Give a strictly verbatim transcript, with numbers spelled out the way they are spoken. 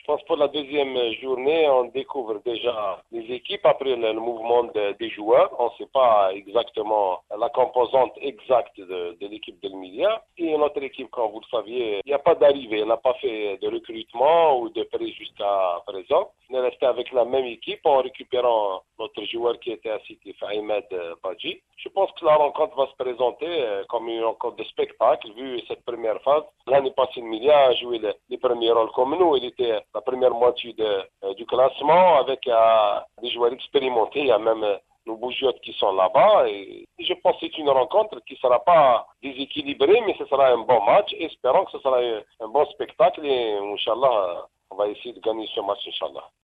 pense que pour la deuxième journée, on découvre déjà les équipes après le, le mouvement de, des joueurs. On ne sait pas exactement la composante exacte de, de l'équipe de l'Emilia. Et notre équipe, comme vous le saviez, il n'y a pas d'arrivée. Elle n'a pas fait de recrutement ou de prêt jusqu'à présent. On est resté avec la même équipe en récupérant notre joueur qui était à City, Ahmed Badji. Je pense que la rencontre va se présenter comme une rencontre de spectacle, vu cette première phase. L'année passée, l'Emilia a joué les, les premiers rôles comme nous. Il était la première moitié de, euh, du classement avec euh, des joueurs expérimentés. Il y a même euh, nos bougeottes qui sont là-bas. Et, et je pense que c'est une rencontre qui ne sera pas déséquilibrée, mais ce sera un bon match. Espérons que ce sera un, un bon spectacle et, Inch'Allah, on va essayer de gagner ce match, Inch'Allah.